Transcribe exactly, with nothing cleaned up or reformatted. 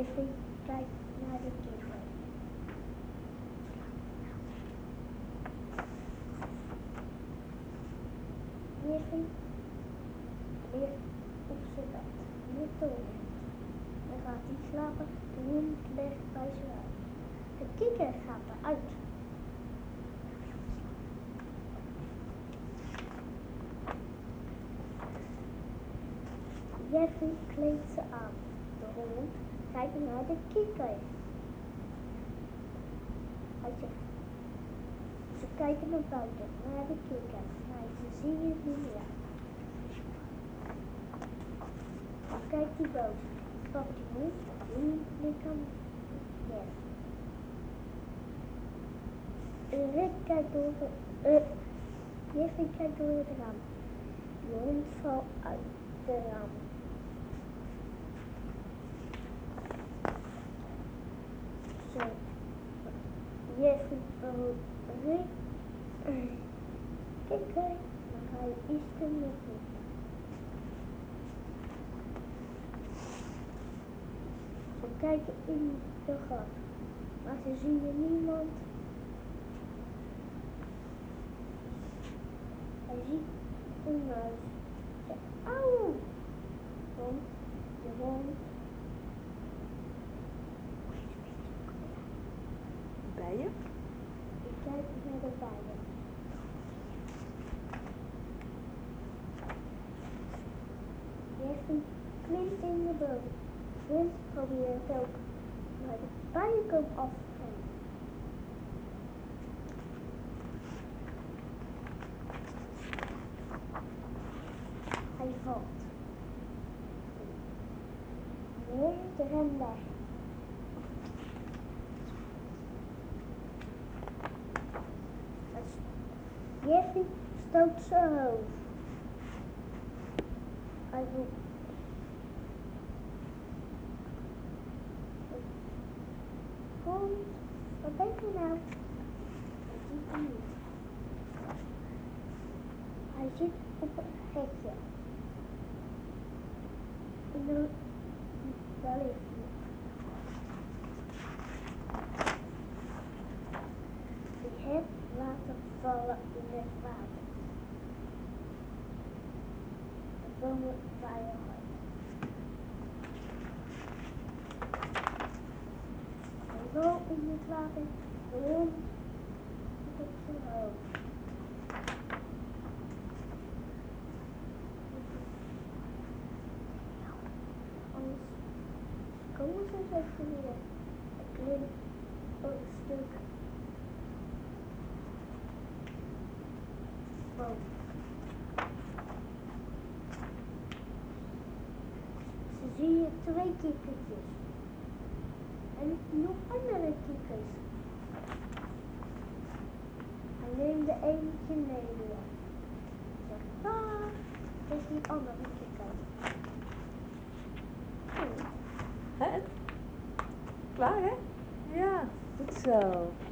Jeffrey kijkt naar de kikker. Jeffrey ligt op zijn bed met de hond. Dan gaat hij slapen, de hond ligt bij zijn huid. De kikker gaat eruit. Jeffrey kleedt ze aan. De hond kijkt naar de kikker. Hij zegt, ze kijken naar buiten, naar de kikker, maar ze zien het niet meer. Dan kijkt hij boos, pakt die hond en ligt aan weg. Rick kijkt door het, uh, Jeffrey kijkt door het raam. De hond valt uit het raam. Zo. Jeffrey wil Rick kijken, maar hij is er nog niet. Ze kijken in de gat, maar ze zien er niemand. Hij ziet een muis. Zegt, auw! Want de hond. Bijen? Ik kijk naar de bijen. Jeffrey klimt in de boom. Rund probeert ook, maar de bijen komen af van hem. Hij valt. De hond rent weg. Jeffrey stoot zijn hoofd. Hij roept. Hond, wat ben je nou? Hij ziet hem niet. Hij zit op een hekje. En dan, daar ligt hij. Die heeft laten vallen in het water. De bomen waaien hard. Hij wil in het water, de hond op zijn hoofd. Anders komen ze zo weer. Het klinkt ook een stuk. Wow. Ze zien hier twee kikkertjes. En nog andere kikkers. Hij neemt de eentje mee. Zegt, ah, dat is die andere kikker. Hè? Klaar hè? Ja, goed zo.